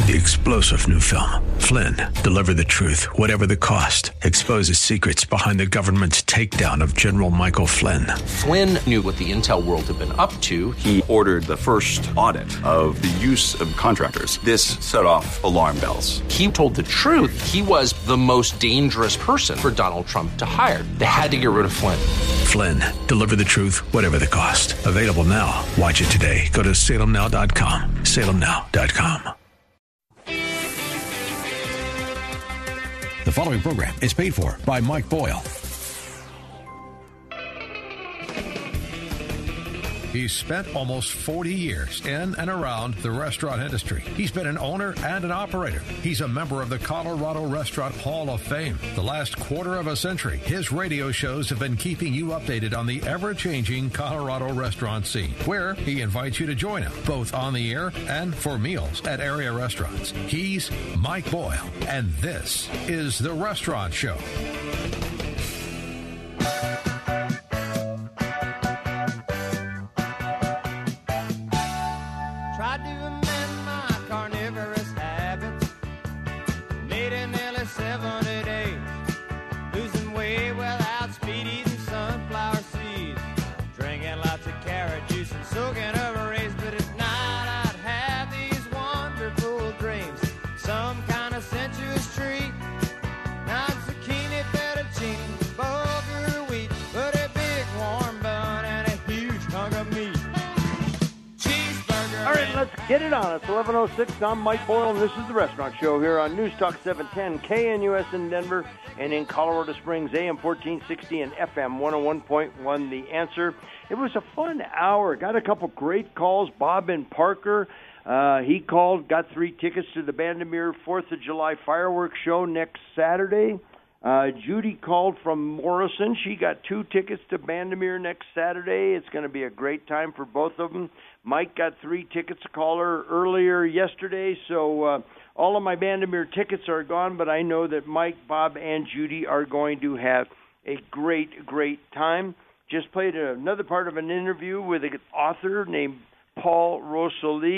The explosive new film, Flynn, deliver the truth, whatever the cost, exposes secrets behind the government's takedown of General Michael Flynn. Flynn knew what the intel world had been up to. He ordered the first audit of the use of contractors. This set off alarm bells. He told the truth. He was the most dangerous person for Donald Trump to hire. They had to get rid of Flynn. Flynn, deliver the truth, whatever the cost. Available now. Watch it today. Go to salemnow.com. salemnow.com. The following program is paid for by Mike Boyle. He's spent almost 40 years in and around the restaurant industry. He's been an owner and an operator. He's a member of the Colorado Restaurant Hall of Fame. The last quarter of a century, his radio shows have been keeping you updated on the ever-changing Colorado restaurant scene, where he invites you to join him, both on the air and for meals at area restaurants. He's Mike Boyle, and this is The Restaurant Show. Get it on. It's 11:06. I'm Mike Boyle, and this is The Restaurant Show here on News Talk 710, KNUS in Denver, and in Colorado Springs, AM 1460 and FM 101.1, The Answer. It was a fun hour. Got a couple great calls. Bob and Parker, he called, got 3 tickets to the Bandimere 4th of July fireworks show next Saturday. Judy called from Morrison. She got 2 tickets to Bandimere next Saturday. It's going to be a great time for both of them. Mike got 3 tickets, a caller earlier yesterday, so all of my Bandimere tickets are gone, but I know that Mike, Bob, and Judy are going to have a great, great time. Just played another part of an interview with an author named Paul Rosolie,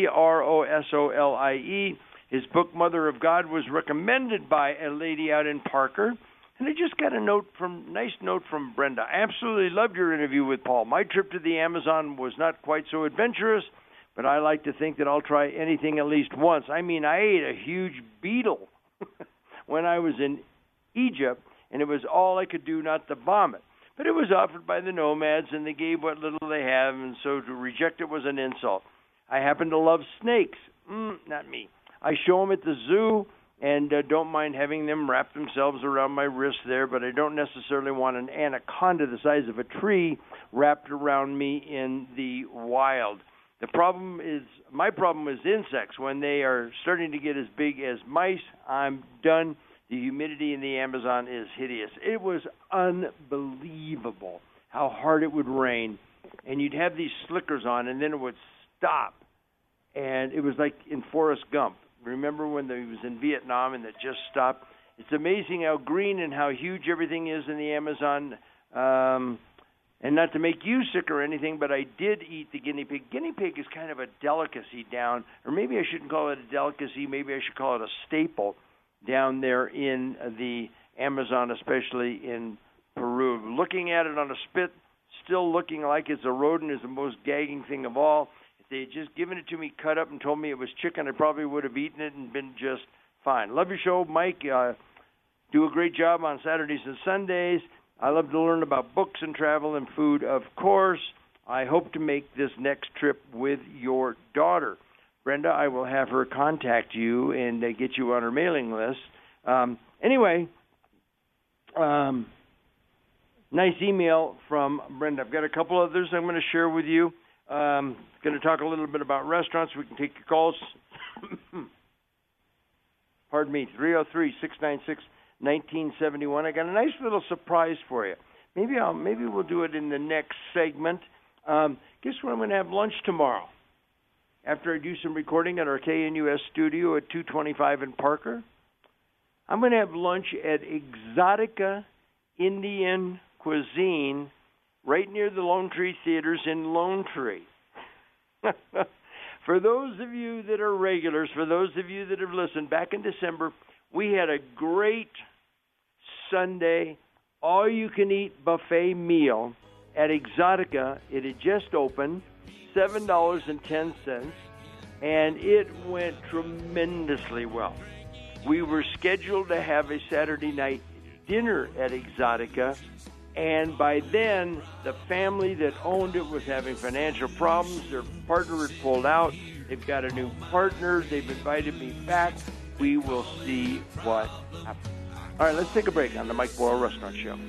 Rosolie. His book, Mother of God, was recommended by a lady out in Parker. And I just got a nice note from Brenda. I absolutely loved your interview with Paul. My trip to the Amazon was not quite so adventurous, but I like to think that I'll try anything at least once. I mean, I ate a huge beetle when I was in Egypt, and it was all I could do not to vomit. But it was offered by the nomads, and they gave what little they have, and so to reject it was an insult. I happen to love snakes. Not me. I show them at the zoo, and don't mind having them wrap themselves around my wrist there, but I don't necessarily want an anaconda the size of a tree wrapped around me in the wild. My problem is insects. When they are starting to get as big as mice, I'm done. The humidity in the Amazon is hideous. It was unbelievable how hard it would rain, and you'd have these slickers on, and then it would stop, and it was like in Forrest Gump. Remember when he was in Vietnam and it just stopped? It's amazing how green and how huge everything is in the Amazon. And not to make you sick or anything, but I did eat the guinea pig. Guinea pig is kind of a delicacy down, or maybe I shouldn't call it a delicacy. Maybe I should call it a staple down there in the Amazon, especially in Peru. Looking at it on a spit, still looking like it's a rodent is the most gagging thing of all. They had just given it to me cut up and told me it was chicken, I probably would have eaten it and been just fine. Love your show, Mike. Do a great job on Saturdays and Sundays. I love to learn about books and travel and food, of course. I hope to make this next trip with your daughter. Brenda, I will have her contact you and get you on her mailing list. Anyway, nice email from Brenda. I've got a couple others I'm going to share with you. Going to talk a little bit about restaurants. We can take your calls. Pardon me, 303-696-1971. I got a nice little surprise for you. Maybe we'll do it in the next segment. Guess what? I'm going to have lunch tomorrow after I do some recording at our KNUS studio at 225 in Parker. I'm going to have lunch at Exotica Indian Cuisine right near the Lone Tree Theaters in Lone Tree. For those of you that are regulars, for those of you that have listened, back in December, we had a great Sunday all-you-can-eat buffet meal at Exotica. It had just opened, $7.10, and it went tremendously well. We were scheduled to have a Saturday night dinner at Exotica, and by then, the family that owned it was having financial problems. Their partner had pulled out. They've got a new partner. They've invited me back. We will see what happens. All right, let's take a break on the Mike Boyle Restaurant Show.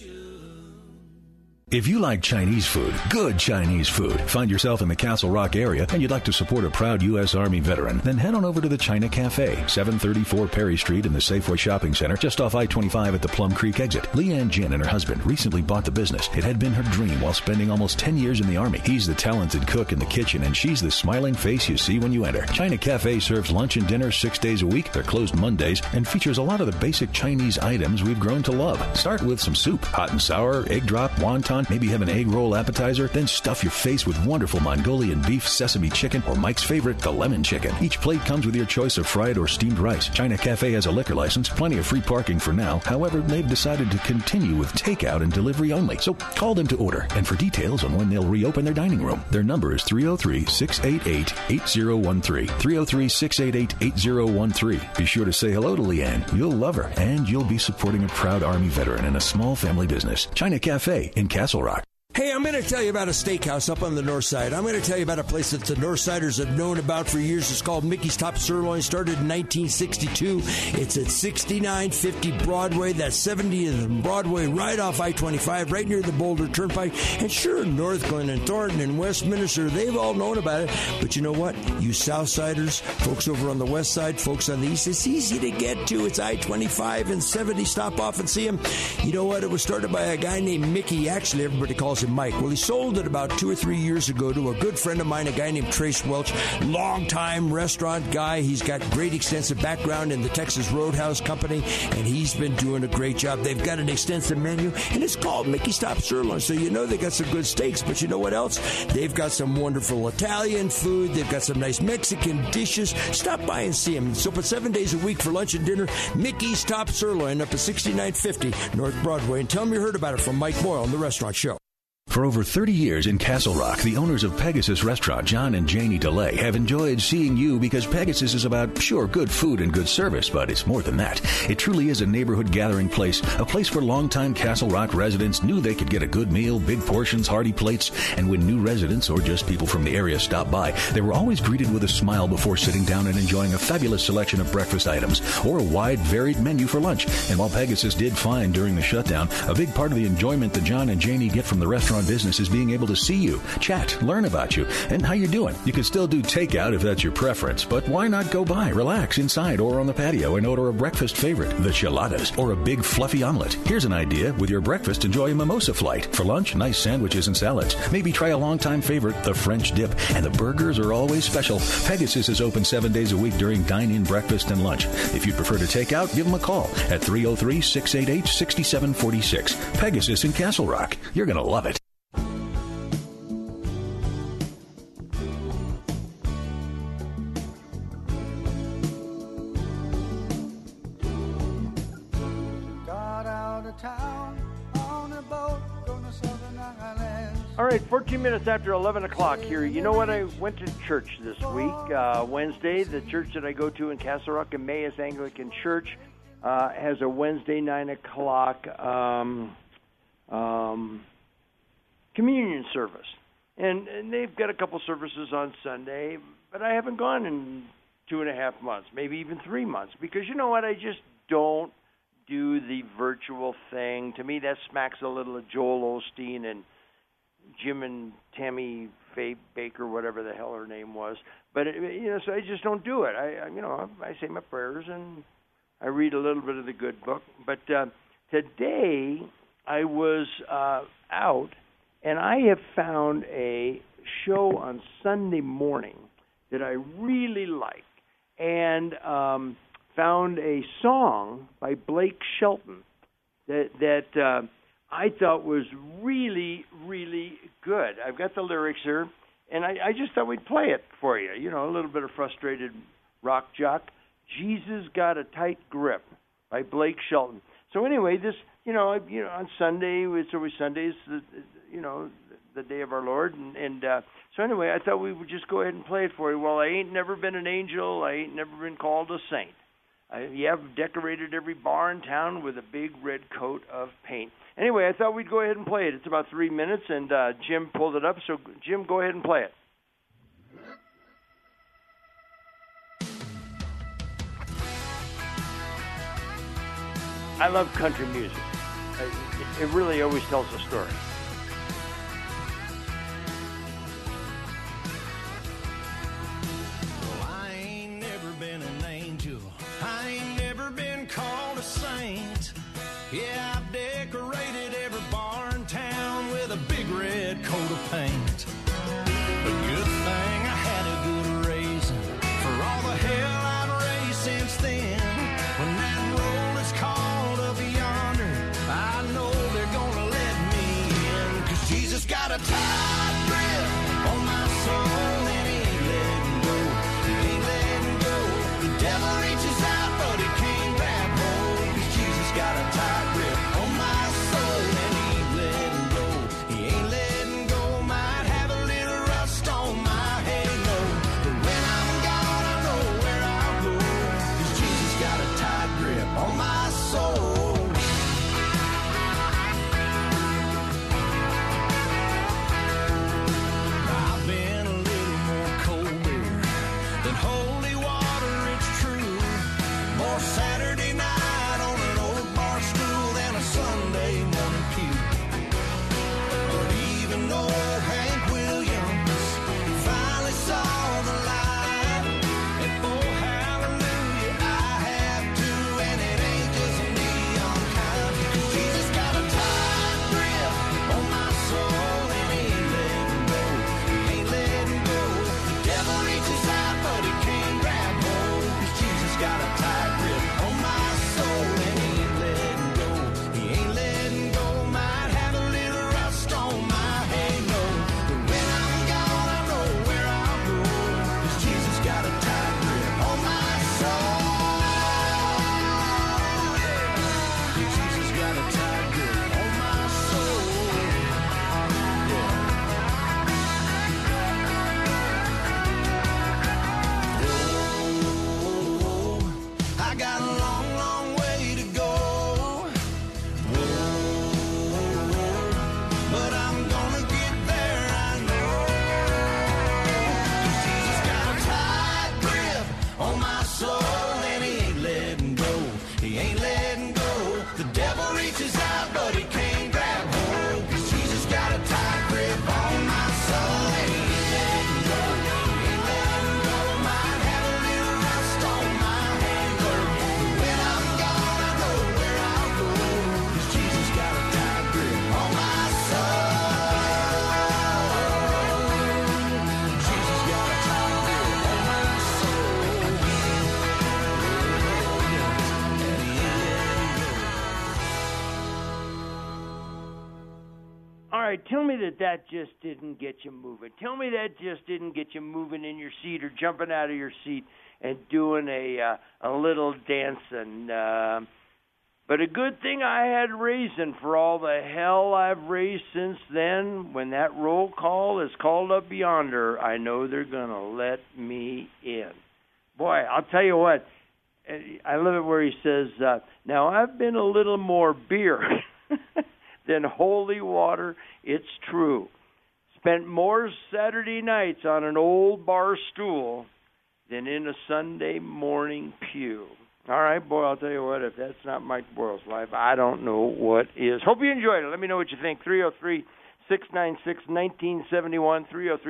If you like Chinese food, good Chinese food, find yourself in the Castle Rock area and you'd like to support a proud U.S. Army veteran, then head on over to the China Cafe, 734 Perry Street in the Safeway Shopping Center, just off I-25 at the Plum Creek exit. Leanne Jin and her husband recently bought the business. It had been her dream while spending almost 10 years in the Army. He's the talented cook in the kitchen, and she's the smiling face you see when you enter. China Cafe serves lunch and dinner 6 days a week. They're closed Mondays and features a lot of the basic Chinese items we've grown to love. Start with some soup, hot and sour, egg drop, wonton, maybe have an egg roll appetizer, then stuff your face with wonderful Mongolian beef, sesame chicken, or Mike's favorite, the lemon chicken. Each plate comes with your choice of fried or steamed rice. China Cafe has a liquor license, plenty of free parking for now. However, they've decided to continue with takeout and delivery only. So call them to order. And for details on when they'll reopen their dining room, their number is 303-688-8013. 303-688-8013. Be sure to say hello to Leanne. You'll love her, and you'll be supporting a proud Army veteran in a small family business. China Cafe in Castle Rock. Hey, I'm going to tell you about a steakhouse up on the north side. I'm going to tell you about a place that the Northsiders have known about for years. It's called Mickey's Top Sirloin, started in 1962. It's at 6950 Broadway. That's 70th Broadway, right off I-25, right near the Boulder Turnpike. And sure, North Glen and Thornton and Westminster, they've all known about it. But you know what? You Southsiders, folks over on the west side, folks on the east, it's easy to get to. It's I-25 and 70. Stop off and see them. You know what? It was started by a guy named Mickey. Actually, everybody calls him Mike. Well, he sold it about 2 or 3 years ago to a good friend of mine, a guy named Trace Welch, longtime restaurant guy. He's got great extensive background in the Texas Roadhouse Company, and he's been doing a great job. They've got an extensive menu, and it's called Mickey's Top Sirloin. So you know they got some good steaks, but you know what else? They've got some wonderful Italian food. They've got some nice Mexican dishes. Stop by and see them. It's open 7 days a week for lunch and dinner. Mickey's Top Sirloin up at 6950 North Broadway. And tell them you heard about it from Mike Boyle on The Restaurant Show. For over 30 years in Castle Rock, the owners of Pegasus Restaurant, John and Janie DeLay, have enjoyed seeing you because Pegasus is about, sure, good food and good service, but it's more than that. It truly is a neighborhood gathering place, a place where longtime Castle Rock residents knew they could get a good meal, big portions, hearty plates, and when new residents or just people from the area stopped by, they were always greeted with a smile before sitting down and enjoying a fabulous selection of breakfast items or a wide, varied menu for lunch. And while Pegasus did fine during the shutdown, a big part of the enjoyment that John and Janie get from the restaurant business is being able to see you, chat, learn about you, and how you're doing. You can still do takeout if that's your preference, but why not go by, relax inside or on the patio and order a breakfast favorite, the chiladas, or a big fluffy omelet. Here's an idea. With your breakfast, enjoy a mimosa flight. For lunch, nice sandwiches and salads. Maybe try a longtime favorite, the French dip, and the burgers are always special. Pegasus is open 7 days a week during dine-in breakfast and lunch. If you'd prefer to take out, give them a call at 303-688-6746. Pegasus in Castle Rock. You're going to love it. All right, 14 minutes after 11 o'clock here. You know what? I went to church this week, Wednesday. The church that I go to in Castle Rock, Emmaus Anglican Church, has a Wednesday 9 o'clock communion service. And they've got a couple services on Sunday, but I haven't gone in 2.5 months, maybe even 3 months, because you know what? I just don't do the virtual thing. To me, that smacks a little of Joel Osteen and Jim and Tammy Faye Baker, whatever the hell her name was. But so I just don't do it. I say my prayers and I read a little bit of the good book. But today I was out, and I have found a show on Sunday morning that I really like, and found a song by Blake Shelton that I thought was really, really good. I've got the lyrics here, And I just thought we'd play it for you. You know, a little bit of frustrated rock jock. Jesus Got a Tight Grip by Blake Shelton. So anyway, this, on Sunday, it's always Sundays, the day of our Lord. And so anyway, I thought we would just go ahead and play it for you. Well, I ain't never been an angel. I ain't never been called a saint. You have decorated every bar in town with a big red coat of paint. Anyway, I thought we'd go ahead and play it. It's about 3 minutes, and Jim pulled it up. So, Jim, go ahead and play it. I love country music. It really always tells a story. Well, I ain't never been an angel. I ain't never been called a saint. Yeah, I've decorated every bar in town with a big red coat of paint. But good thing I had a good reason for all the hell I've raised since then. When that roll is called up yonder, I know they're gonna let me in. 'Cause Jesus got a tight grip on my soul and he ain't letting go. He ain't letting go. The devil reaches out but he can't grab hold. 'Cause Jesus got a tight grip on my soul and he ain't letting go. He ain't letting go. Might have a little rust on my halo, but when I'm gone I know where I'll go. 'Cause Jesus got a tight grip on my soul. I've been a little more colder than holy water, it's true. More Saturday night on an old bar stool than a Sunday morning pew. But even though Hank Williams finally saw the light, and oh hallelujah, I have too, and it ain't just me on kind. 'Cause Jesus got a tight grip on my soul and he ain't letting go. He ain't letting go. The devil reaches out but he can't grab hold. 'Cause Jesus got a tight grip on my soul and he ain't letting go. He ain't letting go. Might have a little rust on my halo, but when I'm gone I know where I'll go. 'Cause Jesus got a tight grip on my soul. Yeah. Jesus got a tight grip on my soul. Oh, I got a long, long way to go. Whoa, but I'm gonna get there, I know. 'Cause Jesus got a tight grip on my soul and he ain't letting go. He ain't letting go. The devil reaches out but he can't grab hold. 'Cause Jesus got a tight grip on my soul and he ain't letting go. He ain't letting go. Might have a little rust on my halo, but when I'm gone I know where I'll go. 'Cause Jesus got a tight grip on my soul. Jesus got a tight grip on my soul. All right, tell me that just didn't get you moving. Tell me that just didn't get you moving in your seat or jumping out of your seat and doing a little dancing. But a good thing I had reason for all the hell I've raised since then. When that roll call is called up yonder, I know they're going to let me in. Boy, I'll tell you what, I love it where he says, now I've been a little more beer than holy water, it's true. Spent more Saturday nights on an old bar stool than in a Sunday morning pew. All right, boy, I'll tell you what, if that's not Mike Boyle's life, I don't know what is. Hope you enjoyed it. Let me know what you think. 303-696-1971,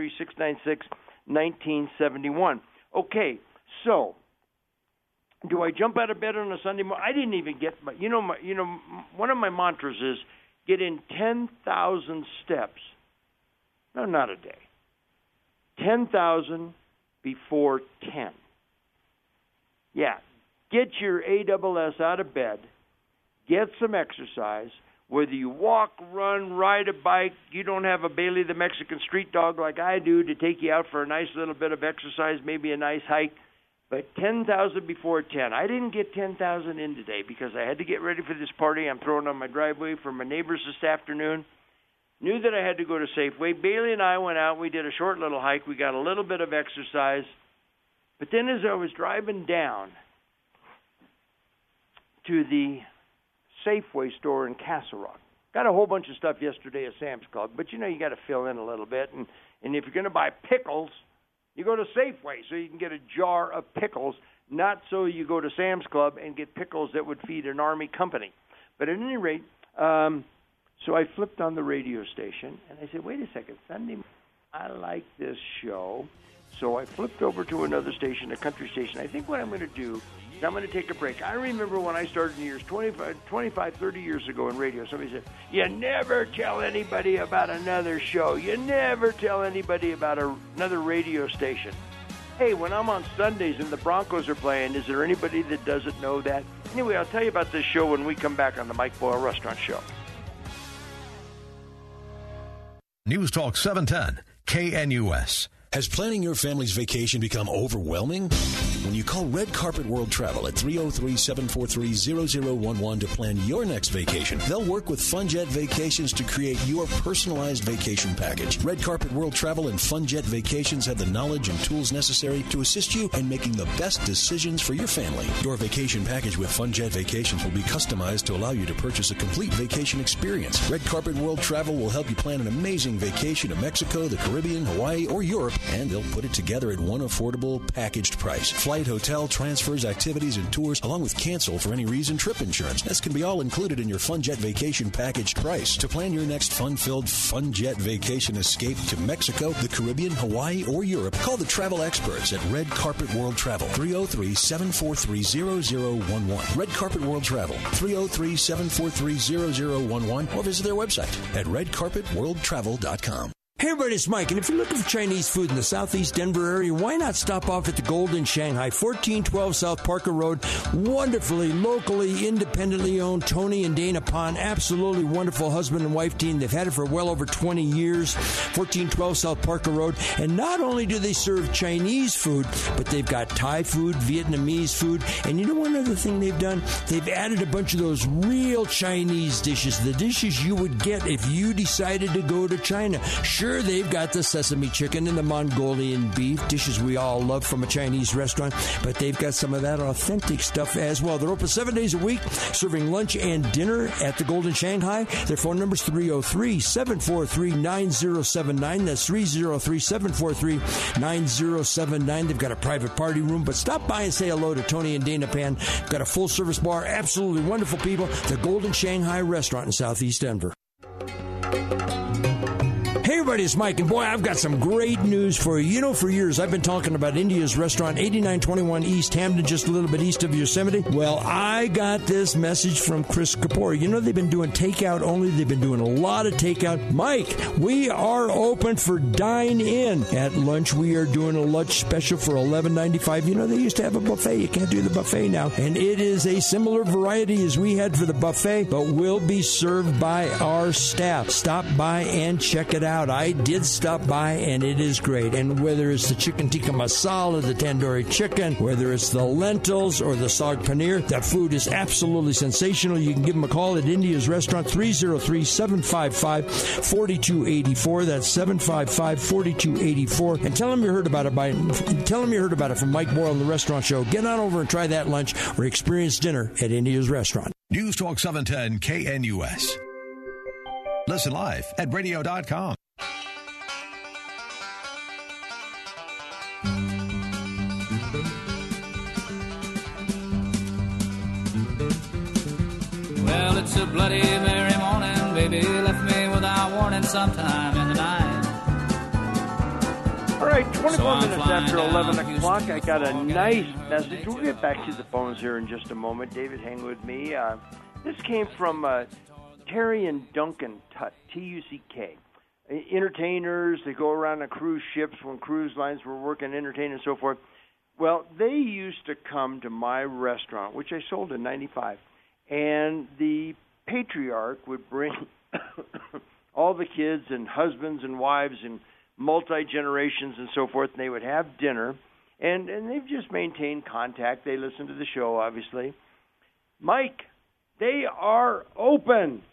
303-696-1971. Okay, so do I jump out of bed on a Sunday morning? I didn't even get my, one of my mantras is get in 10,000 steps. No, not a day. 10,000 before 10. Yeah, get your ASS out of bed, get some exercise. Whether you walk, run, ride a bike, you don't have a Bailey the Mexican street dog like I do to take you out for a nice little bit of exercise, maybe a nice hike. But 10,000 before 10. I didn't get 10,000 in today because I had to get ready for this party I'm throwing on my driveway for my neighbors this afternoon. Knew that I had to go to Safeway. Bailey and I went out. We did a short little hike. We got a little bit of exercise. But then as I was driving down to the Safeway store in Castle Rock, got a whole bunch of stuff yesterday at Sam's Club, but you know you got to fill in a little bit. And if you're going to buy pickles, you go to Safeway so you can get a jar of pickles, not so you go to Sam's Club and get pickles that would feed an army company. But at any rate, so I flipped on the radio station, and I said, wait a second, Sunday, I like this show. So I flipped over to another station, a country station. I think what I'm going to do is I'm going to take a break. I remember when I started in the years 25, 30 years ago in radio, somebody said, you never tell anybody about another show. You never tell anybody about another radio station. Hey, when I'm on Sundays and the Broncos are playing, is there anybody that doesn't know that? Anyway, I'll tell you about this show when we come back on the Mike Boyle Restaurant Show. News Talk 710, KNUS. Has planning your family's vacation become overwhelming? When you call Red Carpet World Travel at 303-743-0011 to plan your next vacation, they'll work with FunJet Vacations to create your personalized vacation package. Red Carpet World Travel and FunJet Vacations have the knowledge and tools necessary to assist you in making the best decisions for your family. Your vacation package with FunJet Vacations will be customized to allow you to purchase a complete vacation experience. Red Carpet World Travel will help you plan an amazing vacation to Mexico, the Caribbean, Hawaii, or Europe, and they'll put it together at one affordable packaged price. Flight, hotel, transfers, activities, and tours, along with cancel for any reason trip insurance. This can be all included in your FunJet vacation packaged price. To plan your next fun-filled FunJet vacation escape to Mexico, the Caribbean, Hawaii, or Europe, call the travel experts at Red Carpet World Travel, 303-743-0011. Red Carpet World Travel, 303-743-0011, or visit their website at redcarpetworldtravel.com. Hey everybody, it's Mike, and if you're looking for Chinese food in the southeast Denver area, why not stop off at the Golden Shanghai, 1412 South Parker Road. Wonderfully, locally, independently owned, Tony and Dana Pond. Absolutely wonderful husband and wife team. They've had it for well over 20 years, 1412 South Parker Road. And not only do they serve Chinese food, but they've got Thai food, Vietnamese food. And you know one other thing they've done? They've added a bunch of those real Chinese dishes, the dishes you would get if you decided to go to China. Sure, they've got the sesame chicken and the Mongolian beef, dishes we all love from a Chinese restaurant, but they've got some of that authentic stuff as well. They're open 7 days a week, serving lunch and dinner at the Golden Shanghai. Their phone number is 303-743-9079. That's 303-743-9079. They've got a private party room, but stop by and say hello to Tony and Dana Pan. Got a full-service bar, absolutely wonderful people. The Golden Shanghai Restaurant in Southeast Denver. Hey everybody, it's Mike, and boy, I've got some great news for you. You know, for years, I've been talking about India's Restaurant, 8921 East Hampton, just a little bit east of Yosemite. Well, I got this message from Chris Kapoor. You know, they've been doing takeout only. They've been doing a lot of takeout. Mike, we are open for dine-in. At lunch, we are doing a lunch special for $11.95. You know, they used to have a buffet. You can't do the buffet now. And it is a similar variety as we had for the buffet, but will be served by our staff. Stop by and check it out. I did stop by, and it is great. And whether it's the chicken tikka masala, the tandoori chicken, whether it's the lentils or the saag paneer, that food is absolutely sensational. You can give them a call at India's Restaurant, 303-755-4284. That's 755-4284. And tell them you heard about it from Mike Boyle on the Restaurant Show. Get on over and try that lunch or experience dinner at India's Restaurant. News Talk 710 KNUS. Listen live at radio.com. Well, it's a bloody merry morning, baby left me without warning sometime in the night. All right, 24 minutes after 11 o'clock, I got a nice message. We'll get back to the phones here in just a moment. David, hang with me. This came from Terry and Duncan Tutt, T-U-C-K. Entertainers, they go around on cruise ships when cruise lines were working, entertaining and so forth. Well, they used to come to my restaurant, which I sold in 95. And the patriarch would bring all the kids and husbands and wives and multi-generations and so forth, and they would have dinner, and they've just maintained contact. They listen to the show, obviously. Mike, they are open.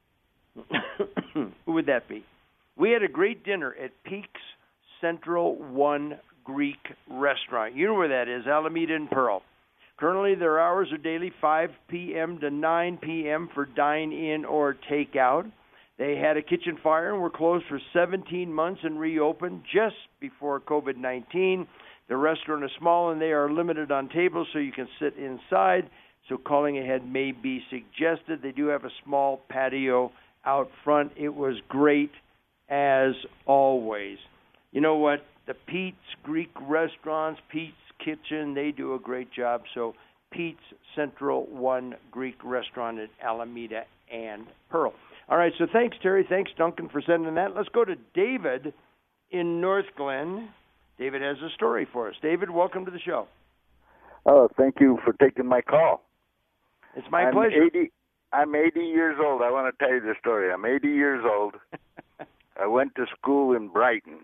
Who would that be? We had a great dinner at Peaks Central One Greek Restaurant. You know where that is, Alameda and Pearl. Currently, their hours are daily 5 p.m. to 9 p.m. for dine-in or takeout. They had a kitchen fire and were closed for 17 months and reopened just before COVID-19. The restaurant is small and they are limited on tables, so you can sit inside. So calling ahead may be suggested. They do have a small patio out front. It was great as always. You know what? The Pete's Greek Restaurants, Pete's Kitchen, they do a great job. So Pete's Central One Greek Restaurant at Alameda and Pearl. All right, so thanks, Terry. Thanks, Duncan, for sending that. Let's go to David in North Glen. David has a story for us. David, welcome to the show. Oh, thank you for taking my call. It's my pleasure. I'm 80 years old. I want to tell you the story. I'm 80 years old. I went to school in Brighton,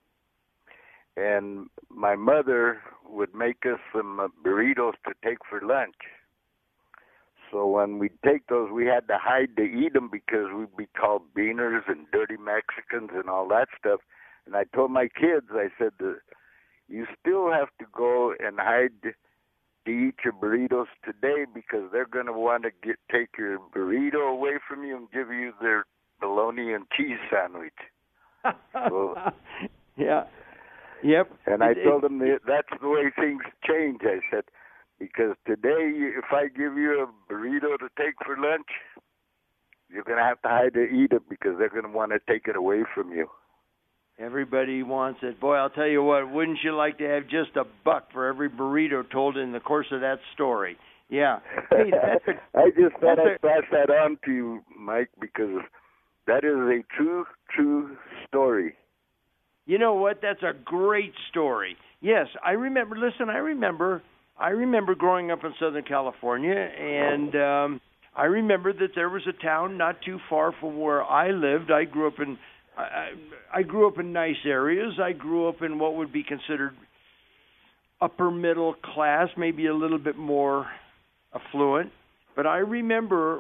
and my mother would make us some burritos to take for lunch. So when we take those, we had to hide to eat them because we'd be called beaners and dirty Mexicans and all that stuff. And I told my kids, I said, you still have to go and hide to eat your burritos today because they're going to want to take your burrito away from you and give you their bologna and cheese sandwich. So, yeah. Yep. And I told them that's the way things change. I said, because today, if I give you a burrito to take for lunch, you're going to have to hide to eat it because they're going to want to take it away from you. Everybody wants it. Boy, I'll tell you what, wouldn't you like to have just $1 for every burrito told in the course of that story? Yeah. Hey, I just thought I'd pass that on to you, Mike, because that is a true story. You know what? That's a great story. Yes, I remember. Listen, I remember growing up in Southern California, and I remember that there was a town not too far from where I lived. I grew up in nice areas. I grew up in what would be considered upper middle class, maybe a little bit more affluent. But I remember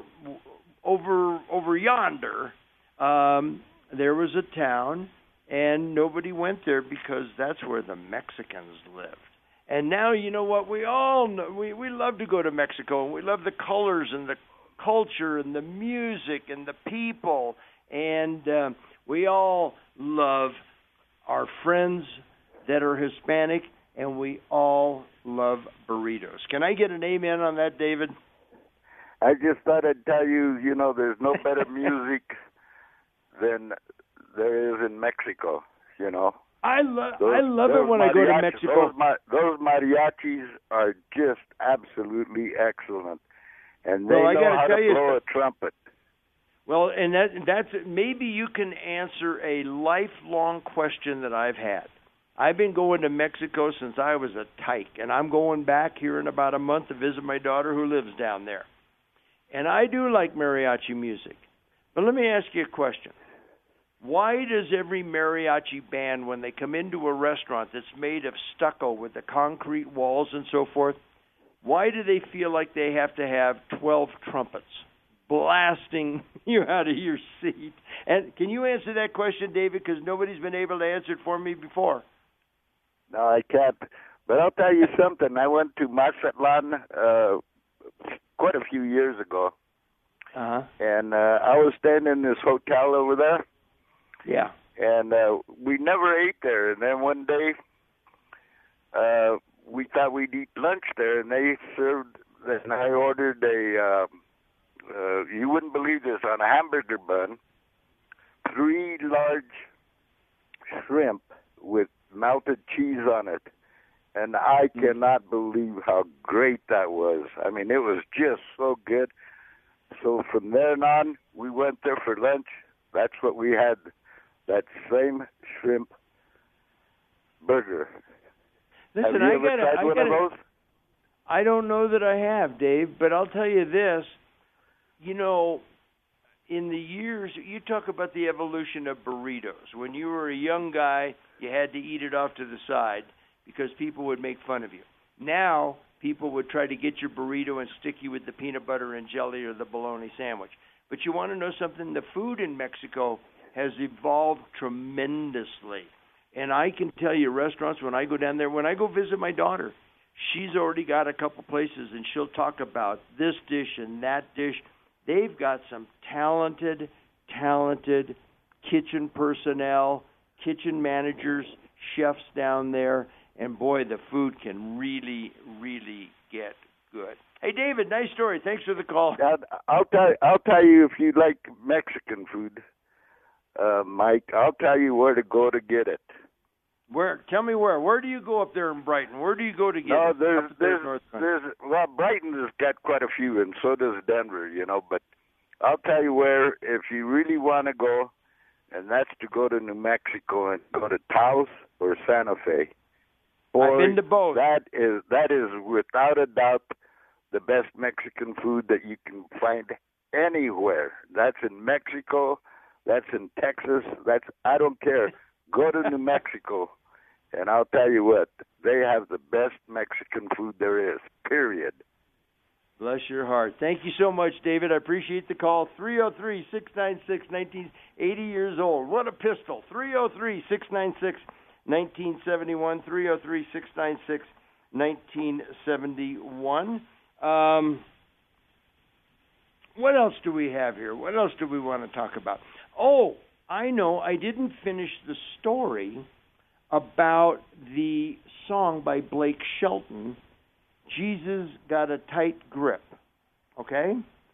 over yonder, there was a town, and nobody went there because that's where the Mexicans lived. And now, you know what, we all know, we love to go to Mexico, and we love the colors and the culture and the music and the people, and we all love our friends that are Hispanic, and we all love burritos. Can I get an amen on that, David? I just thought I'd tell you, there's no better music than there is in Mexico, I love it when I go to Mexico. Those mariachis are just absolutely excellent, and they know how to blow a trumpet. Well, and that's maybe you can answer a lifelong question that I've had. I've been going to Mexico since I was a tyke, and I'm going back here in about a month to visit my daughter who lives down there. And I do like mariachi music. But let me ask you a question. Why does every mariachi band, when they come into a restaurant that's made of stucco with the concrete walls and so forth, why do they feel like they have to have 12 trumpets blasting you out of your seat? And can you answer that question, David, because nobody's been able to answer it for me before? No, I can't. But I'll tell you something. I went to Mazatlan quite a few years ago, and I was staying in this hotel over there. Yeah. And we never ate there. And then one day, we thought we'd eat lunch there, and they served, and I ordered you wouldn't believe this, on a hamburger bun, 3 large shrimp with melted cheese on it. And I cannot believe how great that was. I mean, it was just so good. So from then on, we went there for lunch. That's what we had, that same shrimp burger. Listen, have you ever tried one of those? I don't know that I have, Dave, but I'll tell you this. you know, in the years, you talk about the evolution of burritos. When you were a young guy, you had to eat it off to the side because people would make fun of you. Now, people would try to get your burrito and stick you with the peanut butter and jelly or the bologna sandwich. But you want to know something? The food in Mexico has evolved tremendously. And I can tell you, restaurants, when I go down there, when I go visit my daughter, she's already got a couple places, and she'll talk about this dish and that dish. They've got some talented kitchen personnel, kitchen managers, chefs down there, and boy, the food can really, really get good. Hey, David, nice story. Thanks for the call. I'll tell you if you like Mexican food, Mike. I'll tell you where to go to get it. Where? Tell me where. Where do you go up there in Brighton? Where do you go to get it? Well, Brighton has got quite a few, and so does Denver, you know. But I'll tell you where, if you really want to go, and that's to go to New Mexico and go to Taos or Santa Fe. Boy, I've been to both. That is without a doubt the best Mexican food that you can find anywhere. That's in Mexico. That's in Texas. I don't care. Go to New Mexico, and I'll tell you what, they have the best Mexican food there is, period. Bless your heart. Thank you so much, David. I appreciate the call. 303-696-1980 years old. What a pistol. 303-696-1971. 303-696-1971. What else do we have here? What else do we want to talk about? Oh, I know I didn't finish the story about the song by Blake Shelton, Jesus Got a Tight Grip. Okay?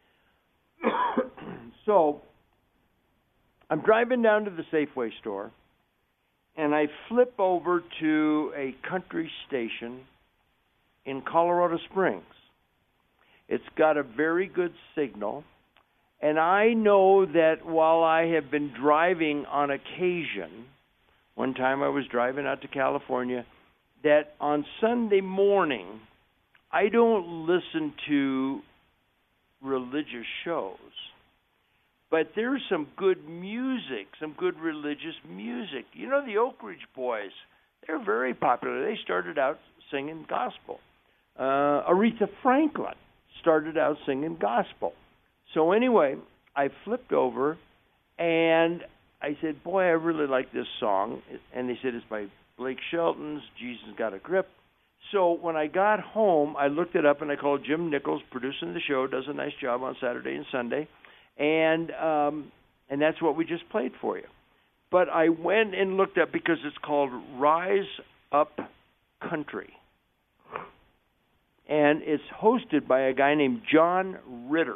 So, I'm driving down to the Safeway store, and I flip over to a country station in Colorado Springs. It's got a very good signal. And I know that while I have been driving on occasion, one time I was driving out to California, that on Sunday morning, I don't listen to religious shows. But there's some good music, some good religious music. You know, the Oak Ridge Boys, they're very popular. They started out singing gospel. Aretha Franklin started out singing gospel. So anyway, I flipped over, and I said, boy, I really like this song. And they said, it's by Blake Shelton's Jesus Got a Grip. So when I got home, I looked it up, and I called Jim Nichols, producing the show, does a nice job on Saturday and Sunday. And that's what we just played for you. But I went and looked up, because it's called Rise Up Country. And it's hosted by a guy named John Ritter.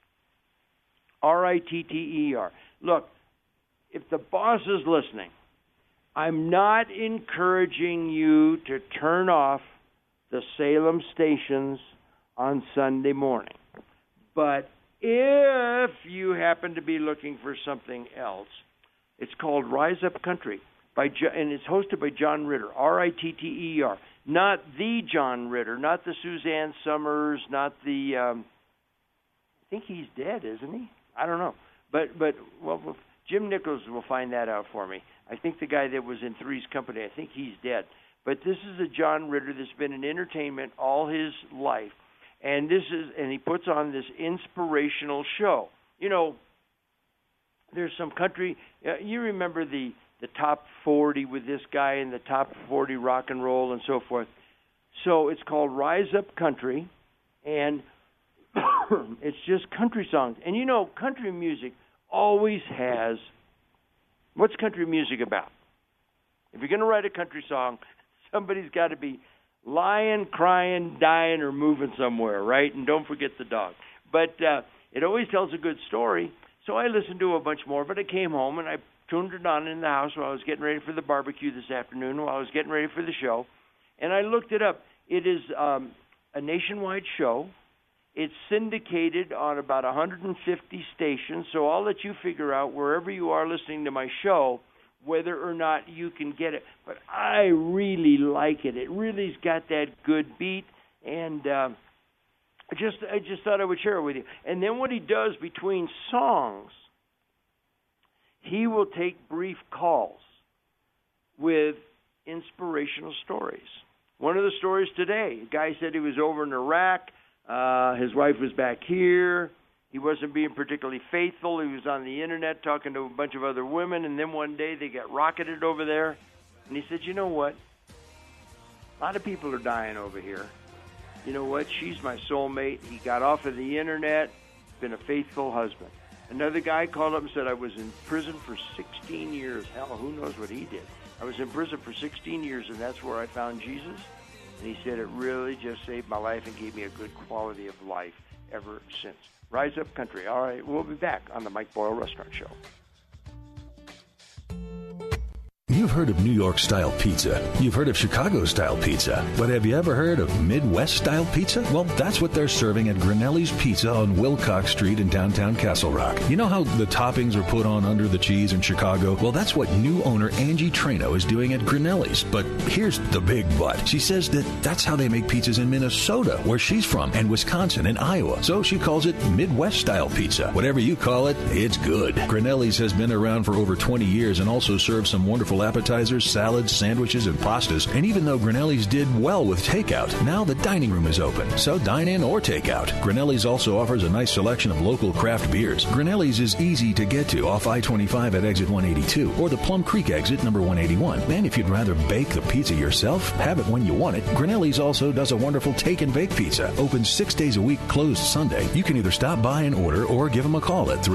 Ritter. Look, if the boss is listening, I'm not encouraging you to turn off the Salem stations on Sunday morning. But if you happen to be looking for something else, it's called Rise Up Country, and it's hosted by John Ritter, Ritter. Not the John Ritter, not the Suzanne Summers, not the, I think he's dead, isn't he? I don't know. But Jim Nichols will find that out for me. I think the guy that was in Three's Company, I think he's dead. But this is a John Ritter that's been in entertainment all his life. And he puts on this inspirational show. You know, there's some country, you remember the top 40 with this guy and the top 40 rock and roll and so forth. So it's called Rise Up Country, and it's just country songs. And you know, country music always has, what's country music about? If you're going to write a country song, somebody's got to be lying, crying, dying, or moving somewhere, right? And don't forget the dog. But it always tells a good story. So I listened to a bunch more, but I came home and I tuned it on in the house while I was getting ready for the barbecue this afternoon, while I was getting ready for the show. And I looked it up. It is a nationwide show. It's syndicated on about 150 stations, so I'll let you figure out wherever you are listening to my show whether or not you can get it. But I really like it. It really's got that good beat, and I just thought I would share it with you. And then what he does between songs, he will take brief calls with inspirational stories. One of the stories today, a guy said he was over in Iraq. His wife was back here. He wasn't being particularly faithful. He was on the internet talking to a bunch of other women, and then one day they got rocketed over there. And he said, you know what? A lot of people are dying over here. You know what? She's my soulmate. He got off of the internet, been a faithful husband. Another guy called up and said, I was in prison for 16 years. Hell, who knows what he did? I was in prison for 16 years, and that's where I found Jesus. And he said, it really just saved my life and gave me a good quality of life ever since. Rise Up Country. All right, we'll be back on the Mike Boyle Restaurant Show. You've heard of New York-style pizza. You've heard of Chicago-style pizza. But have you ever heard of Midwest-style pizza? Well, that's what they're serving at Grinelli's Pizza on Wilcox Street in downtown Castle Rock. You know how the toppings are put on under the cheese in Chicago? Well, that's what new owner Angie Trano is doing at Grinelli's. But here's the big but. She says that's how they make pizzas in Minnesota, where she's from, and Wisconsin and Iowa. So she calls it Midwest-style pizza. Whatever you call it, it's good. Grinelli's has been around for over 20 years and also serves some wonderful appetizers, salads, sandwiches, and pastas. And even though Grinelli's did well with takeout, now the dining room is open. So dine in or take out. Grinelli's also offers a nice selection of local craft beers. Grinelli's is easy to get to off I-25 at exit 182 or the Plum Creek exit number 181. And if you'd rather bake the pizza yourself, have it when you want it, Grinelli's also does a wonderful take and bake pizza. Open 6 days a week, closed Sunday. You can either stop by and order or give them a call at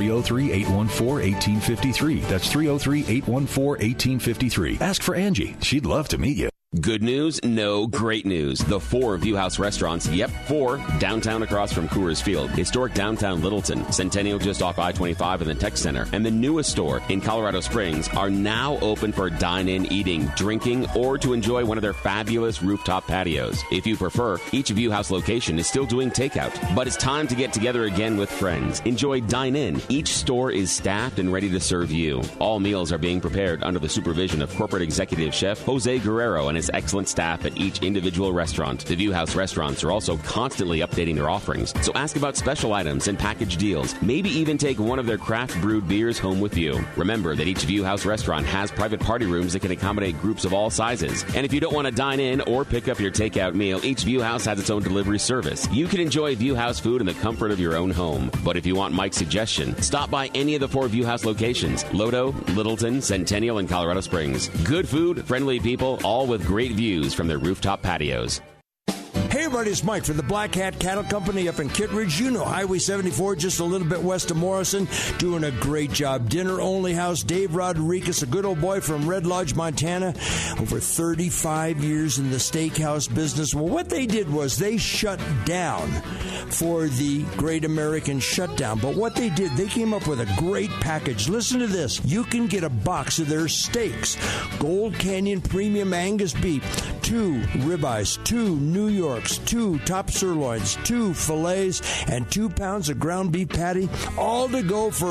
303-814-1853. That's 303-814-1853. Ask for Angie. She'd love to meet you. Good news? No, great news. The 4 Viewhouse restaurants, yep, 4, downtown across from Coors Field, historic downtown Littleton, Centennial just off I-25 and the Tech Center, and the newest store in Colorado Springs are now open for dine-in eating, drinking, or to enjoy one of their fabulous rooftop patios. If you prefer, each Viewhouse location is still doing takeout, but it's time to get together again with friends. Enjoy dine-in. Each store is staffed and ready to serve you. All meals are being prepared under the supervision of corporate executive chef Jose Guerrero and his excellent staff at each individual restaurant. The Viewhouse restaurants are also constantly updating their offerings, so ask about special items and package deals. Maybe even take one of their craft brewed beers home with you. Remember that each Viewhouse restaurant has private party rooms that can accommodate groups of all sizes. And if you don't want to dine in or pick up your takeout meal, each Viewhouse has its own delivery service. You can enjoy Viewhouse food in the comfort of your own home. But if you want Mike's suggestion, stop by any of the 4 Viewhouse locations: Lodo, Littleton, Centennial, and Colorado Springs. Good food, friendly people, all with great views from their rooftop patios. Hey everybody, it's Mike from the Black Hat Cattle Company up in Kittredge. You know Highway 74, just a little bit west of Morrison, doing a great job. Dinner only house. Dave Rodriguez, a good old boy from Red Lodge, Montana, over 35 years in the steakhouse business. Well, what they did was they shut down for the Great American Shutdown. But what they did, they came up with a great package. Listen to this. You can get a box of their steaks. Gold Canyon Premium Angus Beef, 2 ribeyes, 2 New Yorks, 2 top sirloins, 2 fillets, and 2 pounds of ground beef patty, all to go for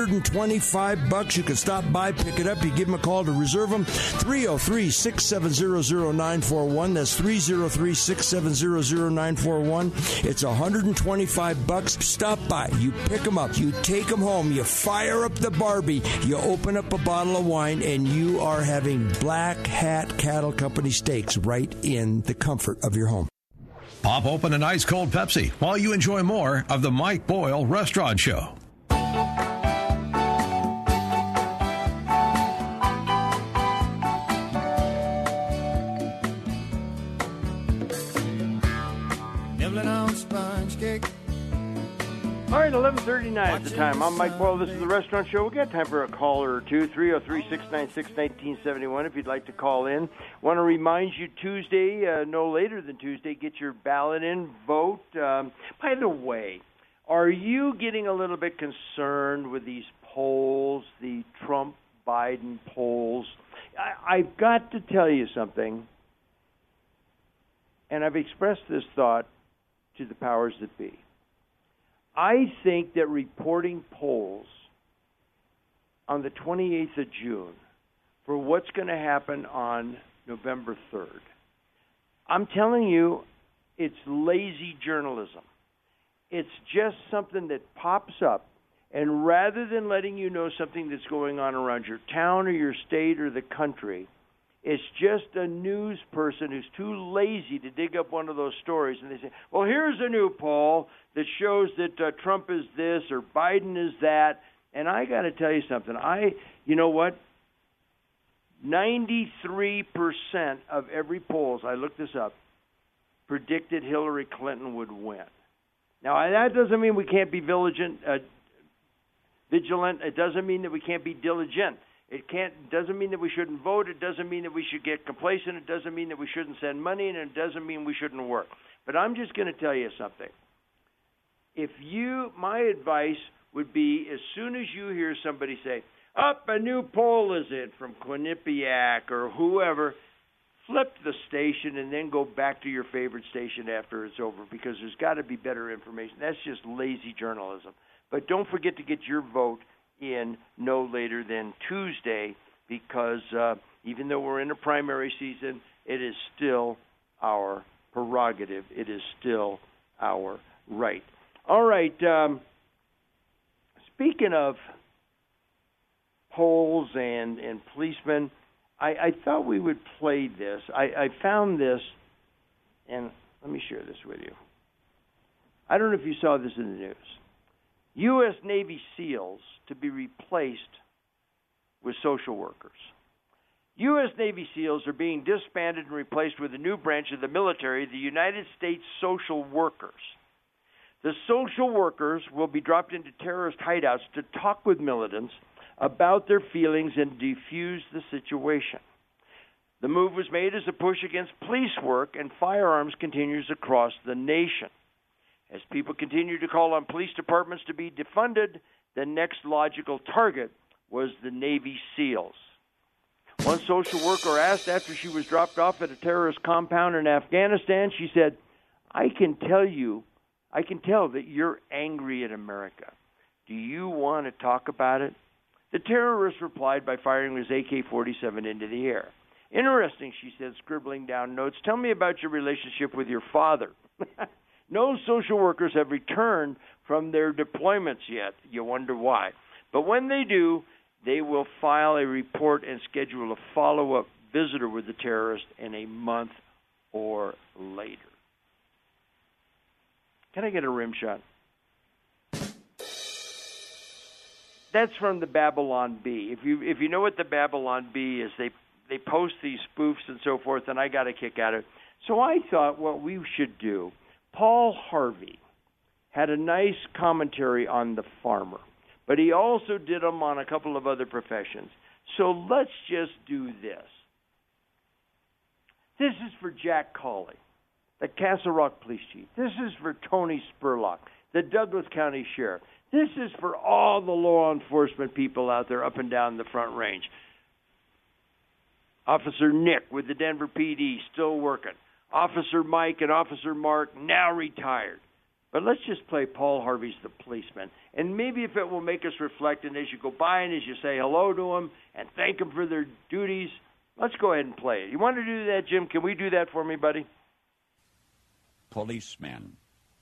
$125. You can stop by, pick it up. You give them a call to reserve them. 303-670-0941. That's 303-670-0941. It's $125. Stop by. You pick them up. You take them home. You fire up the Barbie. You open up a bottle of wine, and you are having Black Hat Cattle Company steaks right in the comfort of your home. Pop open an ice-cold Pepsi while you enjoy more of the Mike Boyle Restaurant Show. Nibbling on sponge cake. All right, 11:39 is the time. I'm Mike Boyle. This is the Restaurant Show. We've got time for a caller or two. 303-696-1971 if you'd like to call in. Want to remind you, Tuesday, no later than Tuesday, get your ballot in, vote. By the way, are you getting a little bit concerned with these polls, the Trump-Biden polls? I've got to tell you something, and I've expressed this thought to the powers that be. I think that reporting polls on the 28th of June for what's going to happen on November 3rd, I'm telling you, it's lazy journalism. It's just something that pops up, and rather than letting you know something that's going on around your town or your state or the country, it's just a news person who's too lazy to dig up one of those stories, and they say, well, here's a new poll that shows that Trump is this or Biden is that. And I got to tell you something. You know what? 93% of every polls, I looked this up, predicted Hillary Clinton would win. Now, that doesn't mean we can't be vigilant. It doesn't mean that we can't be diligent. Doesn't mean that we shouldn't vote. It doesn't mean that we should get complacent. It doesn't mean that we shouldn't send money, and it doesn't mean we shouldn't work. But I'm just going to tell you something. My advice would be, as soon as you hear somebody say, a new poll is in from Quinnipiac or whoever, flip the station and then go back to your favorite station after it's over, because there's got to be better information. That's just lazy journalism. But don't forget to get your vote in no later than Tuesday, because even though we're in a primary season, it is still our prerogative. It is still our right. All right. Speaking of polls and policemen, I thought we would play this. I found this, and let me share this with you. I don't know if you saw this in the news. U.S. Navy SEALs to be replaced with social workers. U.S. Navy SEALs are being disbanded and replaced with a new branch of the military, the United States Social Workers. The social workers will be dropped into terrorist hideouts to talk with militants about their feelings and defuse the situation. The move was made as a push against police work and firearms continues across the nation. As people continue to call on police departments to be defunded, the next logical target was the Navy SEALs. One social worker asked after she was dropped off at a terrorist compound in Afghanistan, she said, I can tell that you're angry at America. Do you want to talk about it? The terrorist replied by firing his AK-47 into the air. Interesting, she said, scribbling down notes. Tell me about your relationship with your father. No social workers have returned from their deployments yet. You wonder why. But when they do, they will file a report and schedule a follow-up visitor with the terrorist in a month or later. Can I get a rim shot? That's from the Babylon Bee. If you know what the Babylon Bee is, they post these spoofs and so forth, and I got a kick out of it. So I thought what we should do, Paul Harvey had a nice commentary on The Farmer, but he also did them on a couple of other professions. So let's just do this. This is for Jack Cawley, the Castle Rock Police Chief. This is for Tony Spurlock, the Douglas County Sheriff. This is for all the law enforcement people out there up and down the Front Range. Officer Nick with the Denver PD, still working. Officer Mike and Officer Mark, now retired. But let's just play Paul Harvey's The Policeman. And maybe if it will make us reflect, and as you go by and as you say hello to them and thank them for their duties, let's go ahead and play it. You want to do that, Jim? Can we do that for me, buddy? Policeman.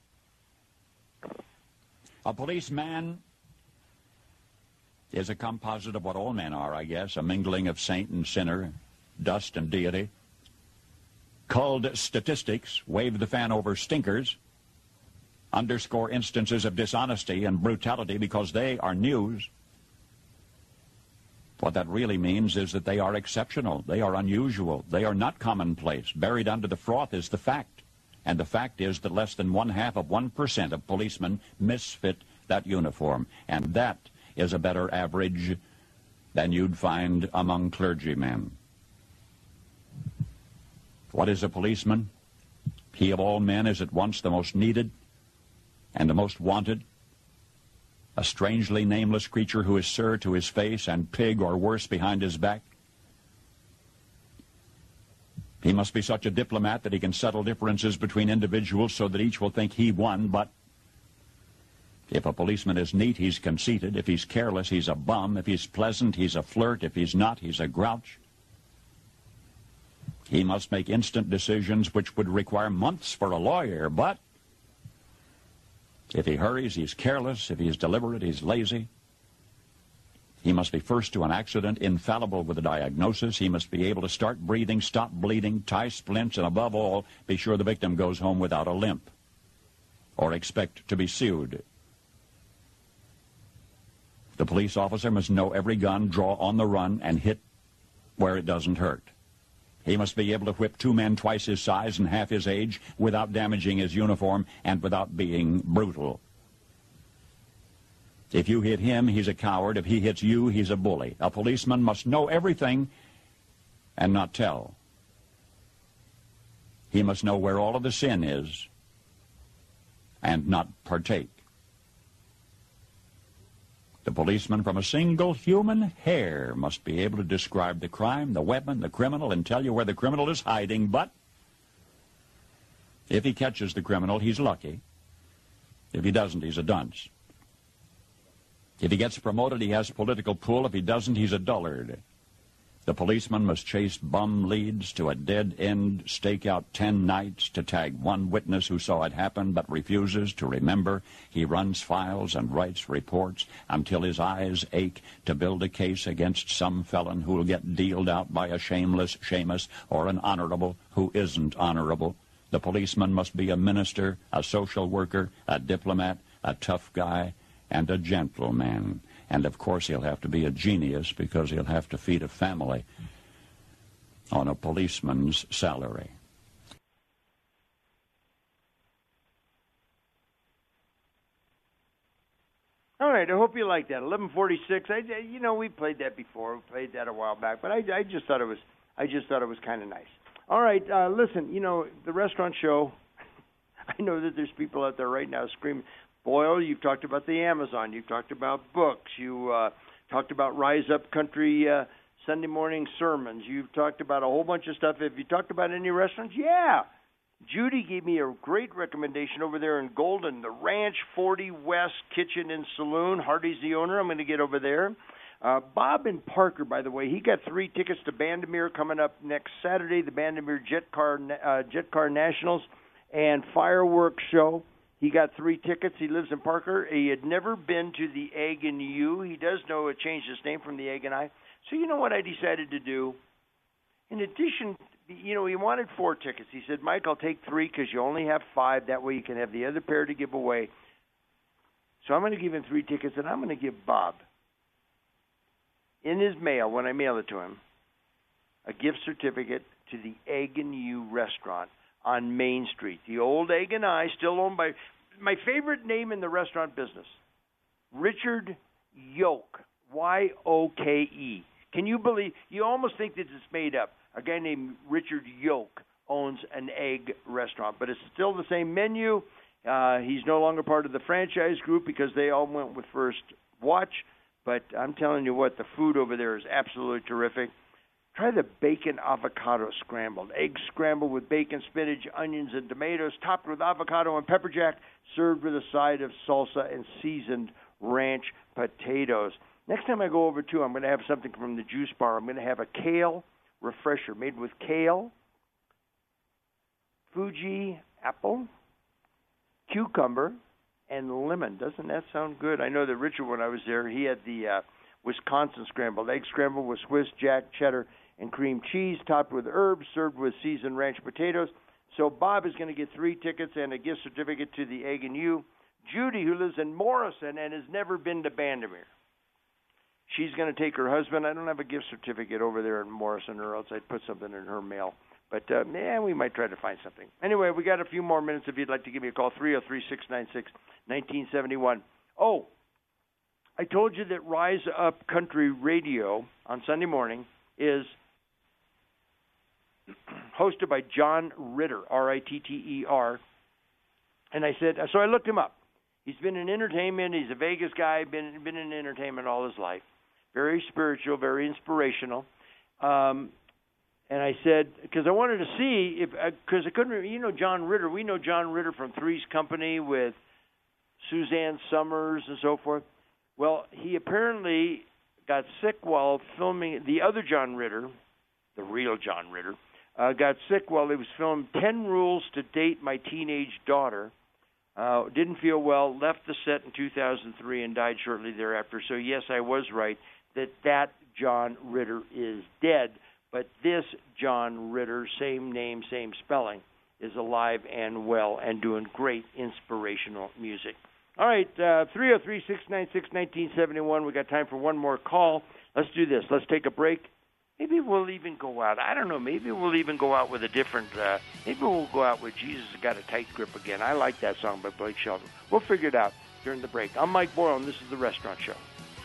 A policeman is a composite of what all men are, I guess, a mingling of saint and sinner, dust and deity. Culled statistics, wave the fan over stinkers, underscore instances of dishonesty and brutality because they are news. What that really means is that they are exceptional, they are unusual, they are not commonplace. Buried under the froth is the fact. And the fact is that less than 0.5% of policemen misfit that uniform. And that is a better average than you'd find among clergymen. What is a policeman? He of all men is at once the most needed and the most wanted. A strangely nameless creature who is sir to his face and pig or worse behind his back. He must be such a diplomat that he can settle differences between individuals so that each will think he won, but if a policeman is neat, he's conceited. If he's careless, he's a bum. If he's pleasant, he's a flirt. If he's not, he's a grouch. He must make instant decisions which would require months for a lawyer, but If he hurries, he's careless. If he's deliberate, he's lazy. He must be first to an accident, infallible with a diagnosis. He must be able to start breathing, stop bleeding, tie splints, and above all, be sure the victim goes home without a limp or expect to be sued. The police officer must know every gun, draw on the run, and hit where it doesn't hurt. He must be able to whip two men twice his size and half his age without damaging his uniform and without being brutal. If you hit him, he's a coward. If he hits you, he's a bully. A policeman must know everything and not tell. He must know where all of the sin is and not partake. The policeman from a single human hair must be able to describe the crime, the weapon, the criminal, and tell you where the criminal is hiding. But if he catches the criminal, he's lucky. If he doesn't, he's a dunce. If he gets promoted, he has political pull. If he doesn't, he's a dullard. The policeman must chase bum leads to a dead-end stakeout 10 nights to tag one witness who saw it happen but refuses to remember. He runs files and writes reports until his eyes ache to build a case against some felon who'll get dealed out by a shameless Seamus or an honorable who isn't honorable. The policeman must be a minister, a social worker, a diplomat, a tough guy, and a gentleman. And, of course, he'll have to be a genius because he'll have to feed a family on a policeman's salary. All right, I hope you like that. 1146. We played that before. We played that a while back, but I just thought it was kind of nice. All right, listen. The restaurant show. I know that there's people out there right now screaming. Boyle, you've talked about the Amazon. You've talked about books. You talked about Rise Up Country Sunday morning sermons. You've talked about a whole bunch of stuff. Have you talked about any restaurants? Yeah. Judy gave me a great recommendation over there in Golden, the Ranch 40 West Kitchen and Saloon. Hardy's the owner. I'm going to get over there. Bob and Parker, by the way, he got 3 tickets to Bandimere coming up next Saturday, the Bandimere Jet Car Nationals and Fireworks Show. He got 3 tickets. He lives in Parker. He had never been to the Egg and U. He does know it changed its name from the Egg and I. So you know what I decided to do? In addition, he wanted 4 tickets. He said, Mike, I'll take 3 because you only have 5. That way you can have the other pair to give away. So I'm going to give him 3 tickets, and I'm going to give Bob, in his mail, when I mail it to him, a gift certificate to the Egg and U restaurant on Main Street. The old Egg and I, still owned by my favorite name in the restaurant business, Richard Yoke, Y-O-K-E. Can you believe? You almost think that it's made up. A guy named Richard Yoke owns an egg restaurant, but it's still the same menu. He's no longer part of the franchise group because they all went with First Watch. But I'm telling you what, the food over there is absolutely terrific. Try the bacon avocado scrambled. Eggs scrambled with bacon, spinach, onions, and tomatoes, topped with avocado and pepper jack, served with a side of salsa and seasoned ranch potatoes. Next time I go over, too, I'm going to have something from the juice bar. I'm going to have a kale refresher made with kale, Fuji apple, cucumber, and lemon. Doesn't that sound good? I know that Richard, when I was there, he had the Wisconsin scrambled egg scrambled with Swiss Jack, cheddar, and cream cheese, topped with herbs, served with seasoned ranch potatoes. So Bob is going to get 3 tickets and a gift certificate to the Egg and U. Judy, who lives in Morrison and has never been to Bandimere, she's going to take her husband. I don't have a gift certificate over there in Morrison, or else I'd put something in her mail. But, we might try to find something. Anyway, we got a few more minutes if you'd like to give me a call, 303-696-1971. Oh, I told you that Rise Up Country Radio on Sunday morning is hosted by John Ritter, R-I-T-T-E-R. And I said, so I looked him up. He's been in entertainment. He's a Vegas guy, been in entertainment all his life. Very spiritual, very inspirational. And I said, because I wanted to see because I couldn't, John Ritter. We know John Ritter from Three's Company with Suzanne Summers and so forth. Well, he apparently got sick while filming. The other John Ritter, the real John Ritter, got sick while he was filming 10 Rules to Date My Teenage Daughter didn't feel well, left the set in 2003, and died shortly thereafter. So, yes, I was right that John Ritter is dead. But this John Ritter, same name, same spelling, is alive and well and doing great inspirational music. All right, 303-696-1971. We got time for one more call. Let's do this. Let's take a break. Maybe we'll even go out. I don't know. Maybe we'll even go out with a different. Maybe we'll go out with Jesus Has Got a Tight Grip again. I like that song by Blake Shelton. We'll figure it out during the break. I'm Mike Boyle, and this is The Restaurant Show.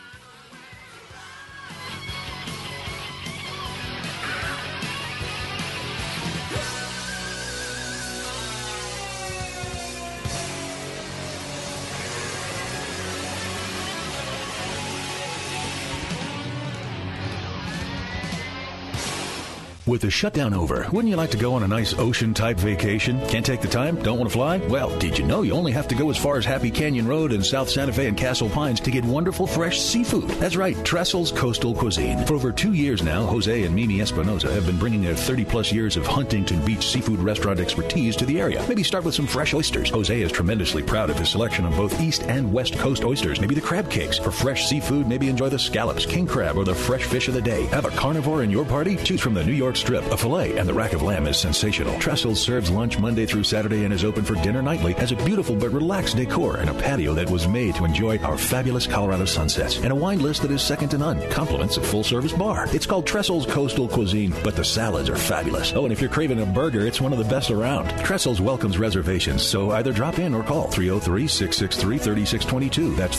With the shutdown over, wouldn't you like to go on a nice ocean-type vacation? Can't take the time? Don't want to fly? Well, did you know you only have to go as far as Happy Canyon Road in South Santa Fe and Castle Pines to get wonderful fresh seafood? That's right, Tressel's Coastal Cuisine. For over 2 years now, Jose and Mimi Espinosa have been bringing their 30-plus years of Huntington Beach seafood restaurant expertise to the area. Maybe start with some fresh oysters. Jose is tremendously proud of his selection of both East and West Coast oysters. Maybe the crab cakes. For fresh seafood, maybe enjoy the scallops, king crab, or the fresh fish of the day. Have a carnivore in your party? Choose from the New York Strip, a filet, and the rack of lamb is sensational. Tressel's serves lunch Monday through Saturday and is open for dinner nightly. Has a beautiful but relaxed decor and a patio that was made to enjoy our fabulous Colorado sunsets. And a wine list that is second to none. Compliments a full-service bar. It's called Tressel's Coastal Cuisine, but the salads are fabulous. Oh, and if you're craving a burger, it's one of the best around. Tressel's welcomes reservations, so either drop in or call 303-663-3622. That's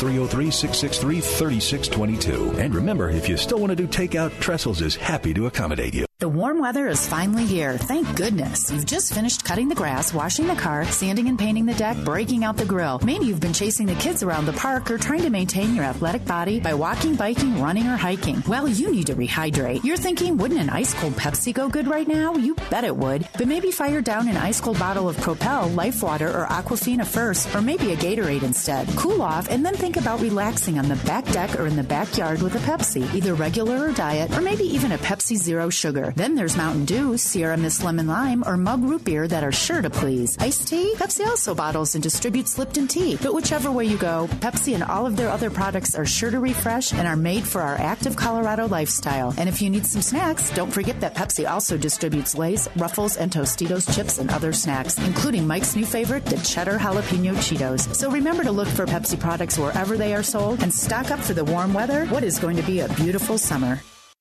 303-663-3622. And remember, if you still want to do takeout, Tressel's is happy to accommodate you. The warm weather is finally here. Thank goodness. You've just finished cutting the grass, washing the car, sanding and painting the deck, breaking out the grill. Maybe you've been chasing the kids around the park or trying to maintain your athletic body by walking, biking, running, or hiking. Well, you need to rehydrate. You're thinking, wouldn't an ice-cold Pepsi go good right now? You bet it would. But maybe fire down an ice-cold bottle of Propel, Life Water, or Aquafina first, or maybe a Gatorade instead. Cool off and then think about relaxing on the back deck or in the backyard with a Pepsi, either regular or diet, or maybe even a Pepsi Zero Sugar. Then there's Mountain Dew, Sierra Mist Lemon Lime, or Mug Root Beer that are sure to please. Iced tea? Pepsi also bottles and distributes Lipton tea. But whichever way you go, Pepsi and all of their other products are sure to refresh and are made for our active Colorado lifestyle. And if you need some snacks, don't forget that Pepsi also distributes Lay's, Ruffles, and Tostitos chips and other snacks, including Mike's new favorite, the Cheddar Jalapeno Cheetos. So remember to look for Pepsi products wherever they are sold and stock up for the warm weather. What is going to be a beautiful summer.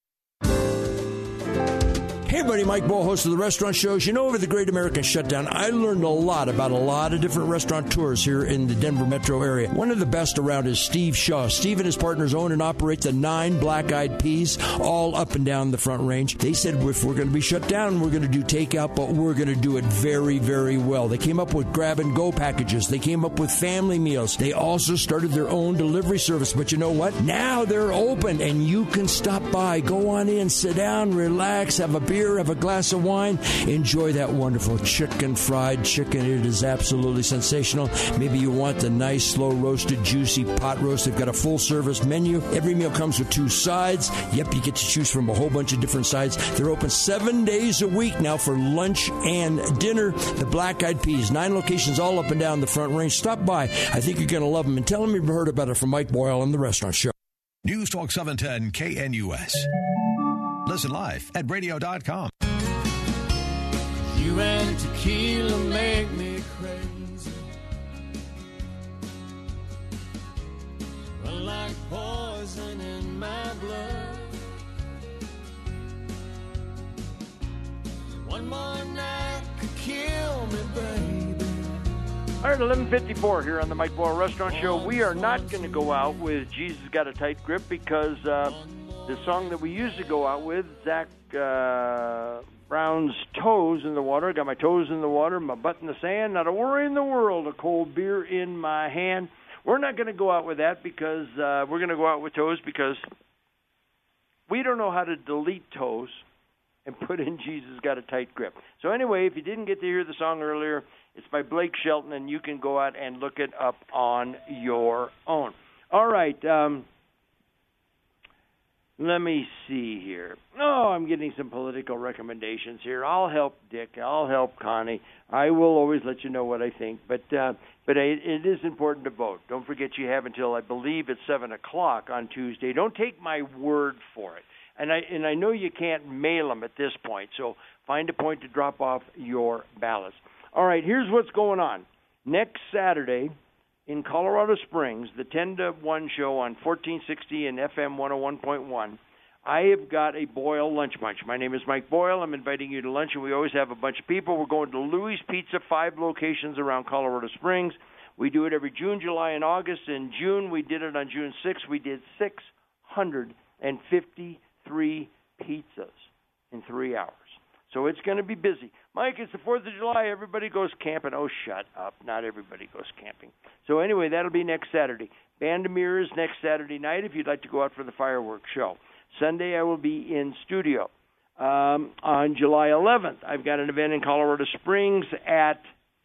Hey everybody, Mike Boyle, host of the Restaurant Shows. You know, over the Great American Shutdown, I learned a lot about a lot of different restaurateurs here in the Denver metro area. One of the best around is Steve Shaw. Steve and his partners own and operate the 9 Black Eyed Peas, all up and down the Front Range. They said if we're going to be shut down, we're going to do takeout, but we're going to do it very, very well. They came up with grab-and-go packages. They came up with family meals. They also started their own delivery service. But you know what? Now they're open, and you can stop by. Go on in, sit down, relax, have a beer, have a glass of wine, enjoy that wonderful fried chicken. It is absolutely sensational. Maybe you want the nice, slow roasted, juicy pot roast. They've got a full service menu. Every meal comes with 2 sides. Yep, you get to choose from a whole bunch of different sides. They're open 7 days a week now for lunch and dinner. The Black Eyed Peas, 9 locations all up and down the Front Range. Stop by. I think you're going to love them. And tell them you've heard about it from Mike Boyle on the Restaurant Show. News Talk 710 KNUS. Listen live at radio.com. You and tequila make me crazy. Run like poison in my blood. One more night could kill me, baby. All right, 11:54 here on the Mike Boyle Restaurant Show. We are not going to go out with Jesus Got a Tight Grip because the song that we used to go out with, Zach Brown's Toes in the Water. I got my toes in the water, my butt in the sand, not a worry in the world, a cold beer in my hand. We're not going to go out with that because we're going to go out with toes because we don't know how to delete toes and put in Jesus Got a Tight Grip. So anyway, if you didn't get to hear the song earlier, it's by Blake Shelton, and you can go out and look it up on your own. All right. Let me see here. Oh, I'm getting some political recommendations here. I'll help Dick. I'll help Connie. I will always let you know what I think. But it is important to vote. Don't forget you have until, I believe, it's 7 o'clock on Tuesday. Don't take my word for it. And I know you can't mail them at this point, so find a point to drop off your ballots. All right, here's what's going on. Next Saturday in Colorado Springs, the 10 to 1 show on 1460 and FM 101.1, I have got a Boyle Lunch Bunch. My name is Mike Boyle. I'm inviting you to lunch, and we always have a bunch of people. We're going to Louis Pizza, 5 locations around Colorado Springs. We do it every June, July, and August. In June, we did it on June 6th. We did 653 pizzas in 3 hours. So it's going to be busy. Mike, it's the 4th of July. Everybody goes camping. Oh, shut up. Not everybody goes camping. So anyway, that'll be next Saturday. Bandamere is next Saturday night if you'd like to go out for the fireworks show. Sunday I will be in studio. On July 11th, I've got an event in Colorado Springs at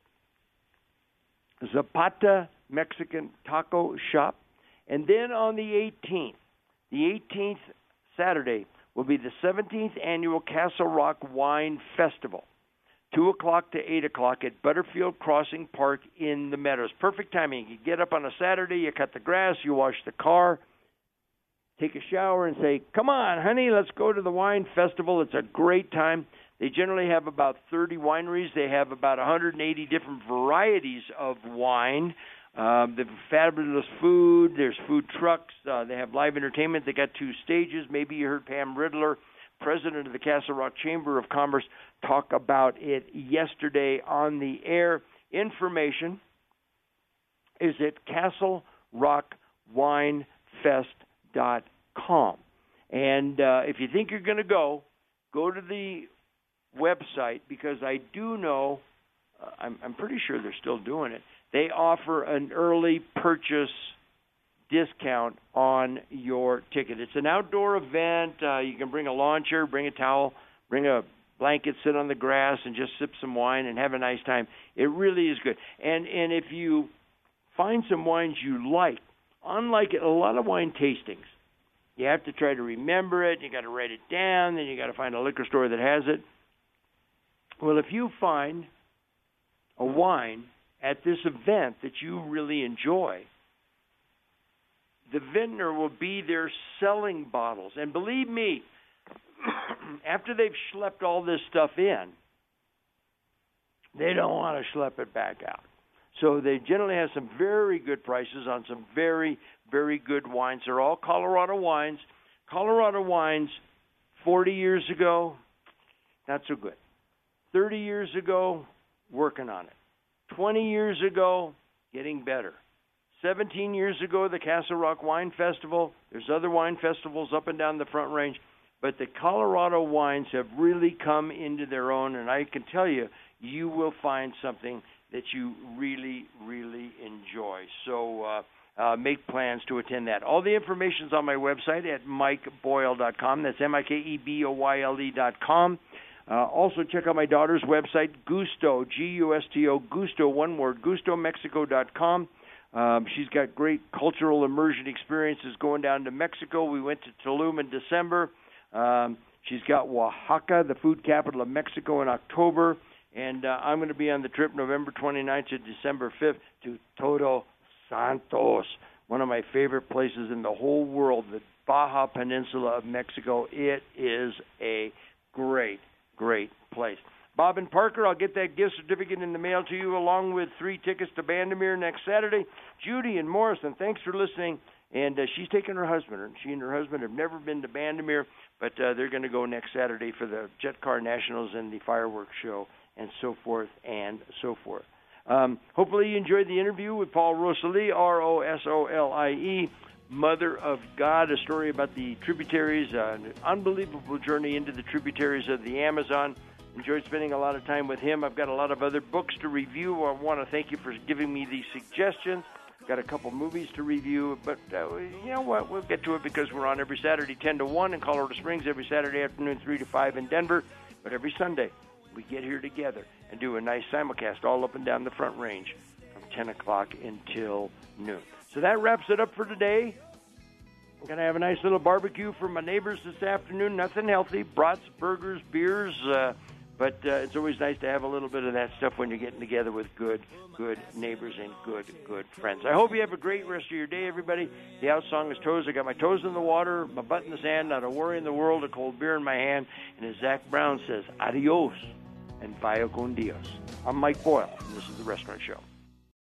Zapata Mexican Taco Shop. And then on the 18th Saturday, will be the 17th annual Castle Rock Wine Festival, 2 o'clock to 8 o'clock at Butterfield Crossing Park in the Meadows. Perfect timing. You get up on a Saturday, you cut the grass, you wash the car, take a shower, and say, come on, honey, let's go to the wine festival. It's a great time. They generally have about 30 wineries. They have about 180 different varieties of wine. The fabulous food. There's food trucks. They have live entertainment. They got 2 stages. Maybe you heard Pam Riddler, president of the Castle Rock Chamber of Commerce, talk about it yesterday on the air. Information is at CastleRockWineFest.com. And if you think you're going to go to the website, because I do know, I'm pretty sure they're still doing it. They offer an early purchase discount on your ticket. It's an outdoor event. You can bring a lawn chair, bring a towel, bring a blanket, sit on the grass, and just sip some wine and have a nice time. It really is good. And if you find some wines you like, unlike a lot of wine tastings, you have to try to remember it. You got to write it down. Then you got to find a liquor store that has it. Well, if you find a wine at this event that you really enjoy, the vintner will be there selling bottles. And believe me, after they've schlepped all this stuff in, they don't want to schlep it back out. So they generally have some very good prices on some very, very good wines. They're all Colorado wines. Colorado wines 40 years ago, not so good. 30 years ago, working on it. 20 years ago, getting better. 17 years ago, the Castle Rock Wine Festival. There's other wine festivals up and down the Front Range. But the Colorado wines have really come into their own, and I can tell you, you will find something that you really, really enjoy. So make plans to attend that. All the information's on my website at MikeBoyle.com. That's MikeBoyle.com. Also, check out my daughter's website, Gusto, Gusto, Gusto, one word, GustoMexico.com. She's got great cultural immersion experiences going down to Mexico. We went to Tulum in December. She's got Oaxaca, the food capital of Mexico, in October. And I'm going to be on the trip November 29th to December 5th to Todos Santos, one of my favorite places in the whole world, the Baja Peninsula of Mexico. It is a great place. Bob and Parker, I'll get that gift certificate in the mail to you along with 3 tickets to Bandamere next Saturday. Judy and Morrison, thanks for listening. And she's taking her husband. And she and her husband have never been to Bandamere, but they're going to go next Saturday for the Jet Car Nationals and the fireworks show and so forth and so forth. Hopefully you enjoyed the interview with Paul Rosalie, Rosolie, Mother of God, a story about the tributaries, an unbelievable journey into the tributaries of the Amazon. Enjoyed spending a lot of time with him. I've got a lot of other books to review. I want to thank you for giving me these suggestions. I've got a couple movies to review, but you know what? We'll get to it because we're on every Saturday 10 to 1 in Colorado Springs, every Saturday afternoon 3 to 5 in Denver, but every Sunday we get here together and do a nice simulcast all up and down the Front Range from 10 o'clock until noon. So that wraps it up for today. I'm going to have a nice little barbecue for my neighbors this afternoon. Nothing healthy, brats, burgers, beers, but it's always nice to have a little bit of that stuff when you're getting together with good neighbors and good friends. I hope you have a great rest of your day, everybody. The out song is Toes. I got my toes in the water, my butt in the sand, not a worry in the world, a cold beer in my hand. And as Zach Brown says, adios and vaya con Dios. I'm Mike Boyle, and this is The Restaurant Show.